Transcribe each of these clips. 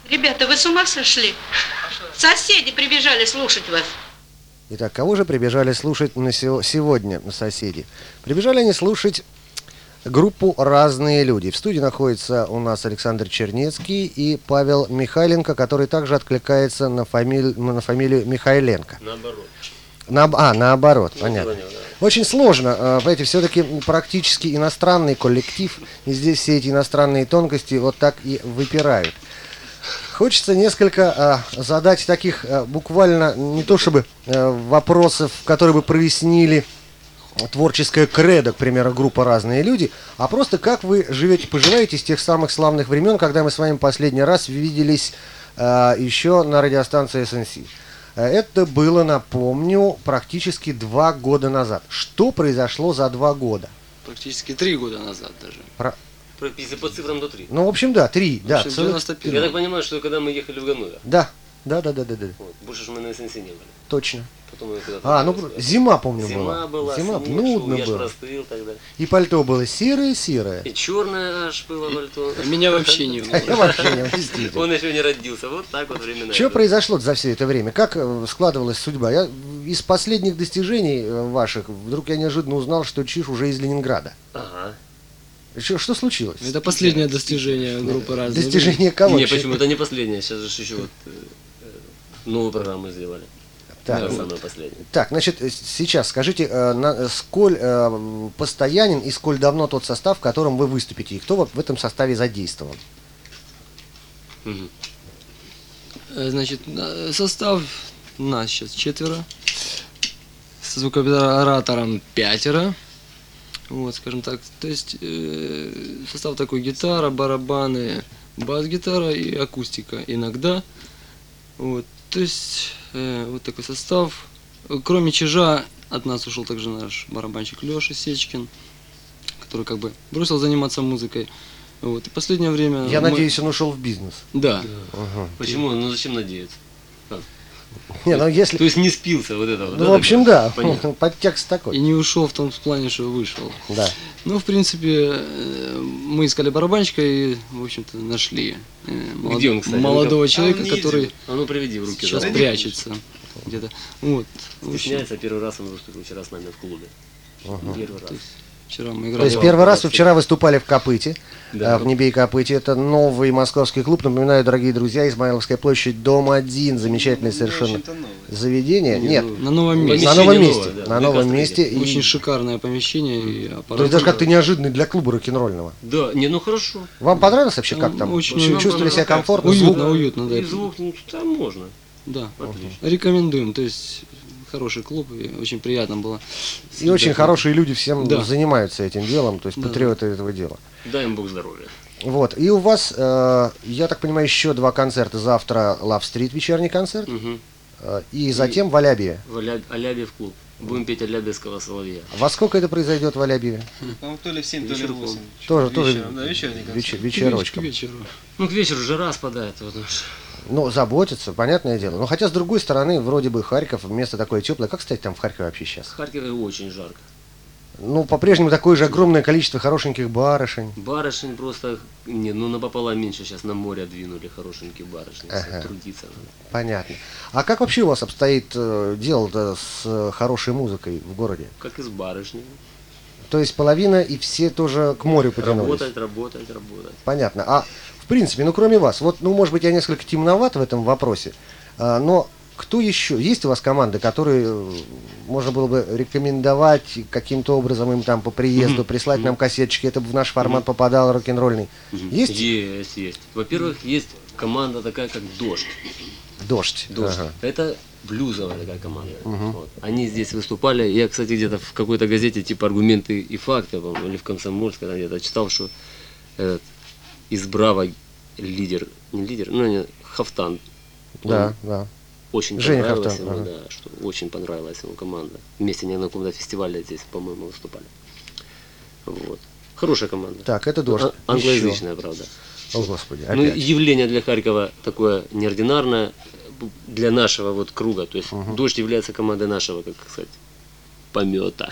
Ребята, вы с ума сошли? Соседи прибежали слушать вас. Итак, кого же прибежали слушать сегодня соседи? Прибежали они слушать группу «Разные люди». В студии находится у нас Александр Чернецкий и Павел Михайленко, который также откликается на фамилию Михайленко. Наоборот. Наоборот, понятно. Очень сложно, понимаете, все-таки практически иностранный коллектив, и здесь все эти иностранные тонкости вот так и выпирают. Хочется несколько задать таких буквально, не то чтобы вопросов, которые бы прояснили творческое кредо, к примеру, группа «Разные люди», а просто как вы живете, поживаете с тех самых славных времен, когда мы с вами последний раз виделись еще на радиостанции СНС. Это было, напомню, практически 2 года назад. Что произошло за 2 года? Практически 3 года назад даже. Если по цифрам, то 3. Ну, в общем, да, 3. Да, 91. Я так понимаю, что когда мы ехали в Ганновер. Да. Вот. Больше же мы на СНС не были. Точно. Потом мы куда-то зима, помню, зима была. Зима, снег нудно шел, я ж было. простыл тогда. И пальто было серое-серое. И черное аж было пальто. Меня вообще не Я было. вообще не действительно. Он еще не родился. Вот так вот времена. Что произошло за все это время? Как складывалась судьба? Из последних достижений ваших вдруг я неожиданно узнал, что Чиж уже из Ленинграда. Ага. Что случилось? Это последнее достижение группы «Разные люди». Достижение кого? Не, почему? Это не последнее. Сейчас же еще вот новую программу сделали. Так, Это самое последнее. Так, значит, сейчас скажите, сколь постоянен и сколь давно тот состав, в котором вы выступите, и кто в этом составе задействован? Мгм. Значит, состав нас сейчас 4. С звукооператором 5. Вот, скажем так. То есть состав такой: гитара, барабаны, бас-гитара и акустика иногда. Вот. То есть вот такой состав. Кроме Чижа от нас ушел также наш барабанщик Леша Сечкин, который как бы бросил заниматься музыкой. Вот. И последнее время... Я надеюсь, он ушел в бизнес. Да. Ага. Почему? Ну зачем надеяться? Не, ну если... То есть не спился вот это вот. Ну, в общем, да, Понятно. подтекст И такой. не ушел в том плане, что вышел. Да. Ну, в принципе, мы искали барабанщика и, в общем-то, нашли Где он, кстати? молодого Ну-ка. человека, который А ну приведи в руки. сейчас давай. прячется где-то. Вот. В общем, Стесняется, первый раз он выступил вчера с нами в клубе. Первый раз. вчера мы То играли. есть первый раз вы вчера выступали в Копыте, Да. в Небе и Копыте. Это новый московский клуб. Напоминаю, дорогие друзья, Измайловская площадь, дом 1. Замечательное совершенно заведение. Нет, На новом месте. на Помещение новом новое, месте. да, На новом прекрасно месте. видно. И- Очень шикарное помещение и То есть аппарат. даже как-то неожиданный для клуба рок-н-ролльного. Да, не, ну хорошо. Вам понравилось вообще, как там? Очень Чувствовали себя понравилось. комфортно? Уютно, Звук? уютно, да. И звук, ну там можно. Да. Отлично. Рекомендуем. То есть хороший клуб, и очень приятно было. И очень хорошие люди всем Да. занимаются этим делом, то есть Да. патриоты этого дела. Дай им Бог здоровья. Вот. И у вас, я так понимаю, еще 2 концерта. Завтра Love Street вечерний концерт, Угу. и затем в Алябьеве. Алябьев клуб. Будем петь Алябьевского соловья. Во сколько это произойдет в Алябьеве? По-моему, то ли в 7, то ли в Вечерком. 8. Тоже Вечером, да, вечерний концерт. вечерочком. К вечеру. Ну к вечеру жара спадает. Вот, уж. Ну, заботиться, понятное дело. Но хотя, с другой стороны, вроде бы Харьков, место такое теплое. Как, кстати, там в Харькове вообще сейчас? В Харькове очень жарко. Ну, по-прежнему такое же огромное количество хорошеньких барышень. Барышень просто, не, ну напополам меньше сейчас на море двинули хорошенькие барышни. Ага. Трудиться надо. Понятно. А как вообще у вас обстоит дело-то с хорошей музыкой в городе? Как и с барышнями. То есть половина и все тоже к морю потянулись? Работать. Понятно. А в принципе, ну кроме вас, вот, ну может быть я несколько темноват в этом вопросе, но кто еще? Есть у вас команды, которые можно было бы рекомендовать каким-то образом им там по приезду, прислать нам кассеточки, это бы в наш формат попадал рок-н-ролльный? Есть? Есть. Во-первых, есть команда такая, как «Дождь». Дождь. «Дождь». Ага. Это блюзовая такая команда. Вот. Они здесь выступали. Я, кстати, где-то в какой-то газете типа «Аргументы и факты», по-моему, или в «Комсомольской» где-то читал, что этот из «Браво» лидер, не лидер, ну, не, Хафтан. Да, Он да. Очень Женя понравилась Хафтан, ему, ага. да, что очень понравилась ему команда. Вместе они на каком-то фестивале здесь, по-моему, выступали. Вот. Хорошая команда. Так, это Дождь. Англоязычная, правда. О, Господи, Ну, опять. явление для Харькова такое неординарное для нашего вот круга. То есть «Дождь» является командой нашего, как сказать, помета.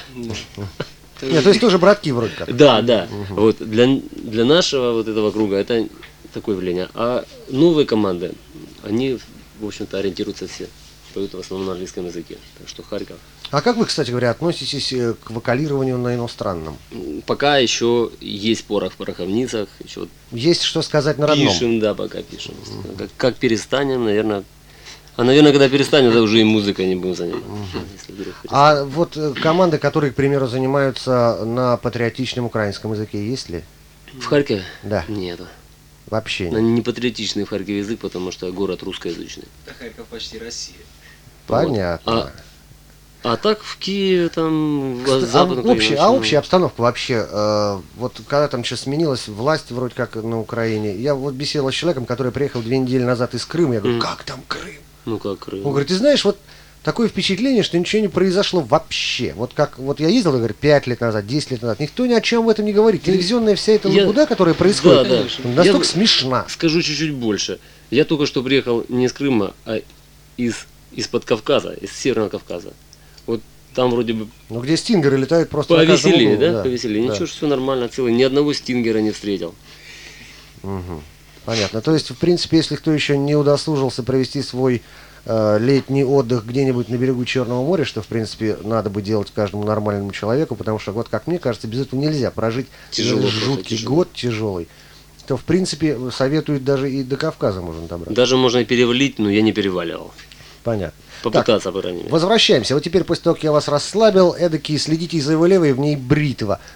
Нет, то есть тоже братки вроде как. Да. Вот для нашего вот этого круга это такое влияние. А новые команды, они, в общем-то, ориентируются все. Поют в основном на английском языке. Так что Харьков. А как вы, кстати говоря, относитесь к вокалированию на иностранном? Пока еще есть порох в пороховницах, еще Есть что сказать на родном? пишем, да, пока пишем. Как перестанем, наверное. А, наверное, когда перестанем, тогда уже и музыкой не будем заниматься. Если вдруг перестанем. А вот команды, которые, к примеру, занимаются на патриотичном украинском языке, есть ли? В Харькове? Да. Нет. Вообще Они нет. не патриотичный в Харькове язык, потому что город русскоязычный. Харьков почти Россия. Понятно. А так в Киеве, там, в Западном Общая обстановка вообще, вот когда там сейчас сменилась власть вроде как на Украине, я вот беседовал с человеком, который приехал 2 недели назад из Крыма, я говорю, как там Крым? Ну как Крым? Он говорит, ты знаешь, вот такое впечатление, что ничего не произошло вообще. Вот как вот я ездил, говорю, 5 лет назад, 10 лет назад, никто ни о чем в этом не говорит. Телевизионная вся эта лабуда, которая происходит, Да, настолько Я смешна. Скажу чуть-чуть больше. Я только что приехал не из Крыма, а из-под Кавказа, из Северного Кавказа. Вот там вроде бы Ну где стингеры летают просто на каждом повеселее, углу, да? Повеселее. да. Ничего, все нормально, целый. Ни одного стингера не встретил. Понятно. То есть, в принципе, если кто еще не удосужился провести свой летний отдых где-нибудь на берегу Черного моря, что, в принципе, надо бы делать каждому нормальному человеку, потому что, вот как мне кажется, без этого нельзя прожить Тяжело, просто жуткий тяжело. год тяжелый. То, в принципе, советуют даже и до Кавказа можно добраться. Даже можно и перевалить, но я не переваливал. Понятно. Попытаться, по крайней мере. Возвращаемся. Вот теперь, после того, как я вас расслабил, эдакие следите за его левой, в ней бритва.